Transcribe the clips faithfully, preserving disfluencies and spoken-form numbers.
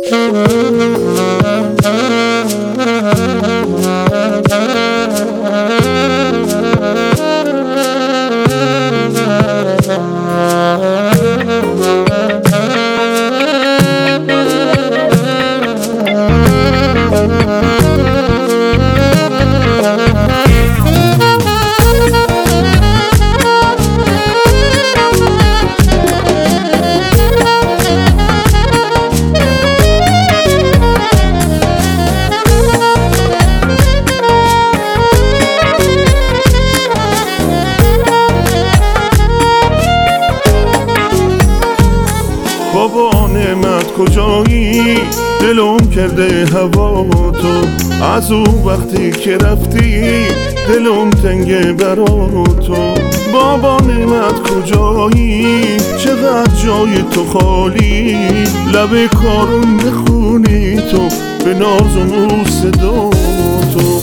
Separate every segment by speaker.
Speaker 1: بابا نعمت کجایی؟ دلم کرده هوا تو، از او وقتی که رفتی دلم تنگه برا تو. بابا نعمت کجایی؟ چقدر جای تو خالی، لب کارون بخونی تو به ناز و نور صدا تو.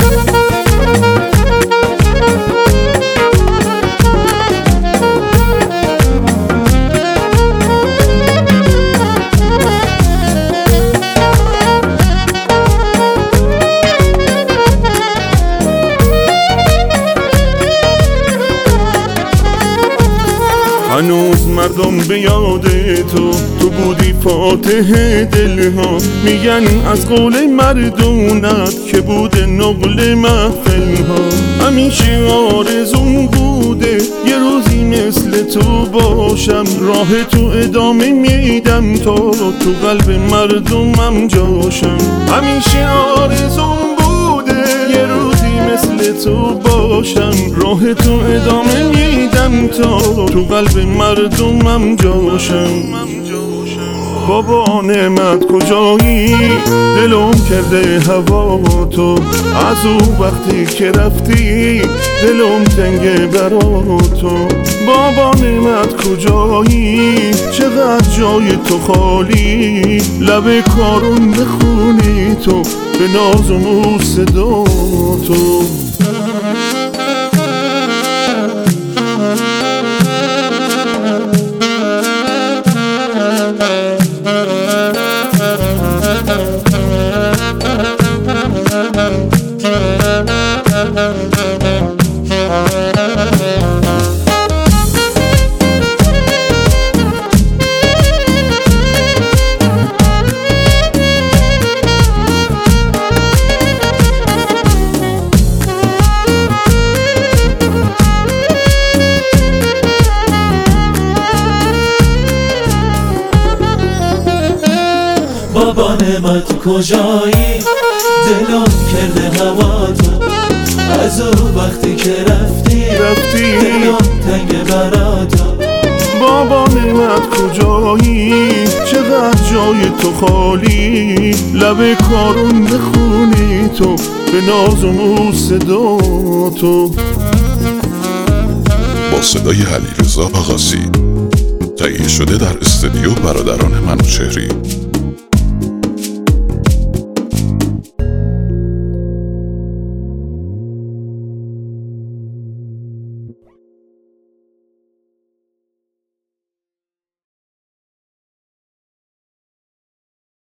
Speaker 1: هنوز مردم به یاد تو، تو بودی فاتح دلها. میگن از قول مردونت که بوده نقل محفلها. همیشه آرزون بوده یه روزی مثل تو باشم، راه تو ادامه میدم تا تو قلب مردمم جاشم. همیشه آرزون بوده یه روزی مثل تو باشم، راه تو ادامه میدم تا تو قلب مردمم جاشم. بابا نعمت کجایی؟ دلم کرده هوا تو، از او وقتی که رفتی دلم تنگه برا تو. بابا نعمت کجایی؟ چقدر جای تو خالی، لب کارون بخونی تو به ناز و نور صدا تو.
Speaker 2: بابا نعمت کجایی؟ دلم کرده هوا تو، از او وقتی که رفتی
Speaker 1: رفتی
Speaker 2: دلم تنگ برا تو.
Speaker 1: بابا نعمت کجایی؟ چقدر جای تو خالی، لب کارون بخونی تو به ناز و نور صدا تو.
Speaker 3: با صدای علیرضا آغازی تهیه شده در استودیو برادران منوچهری.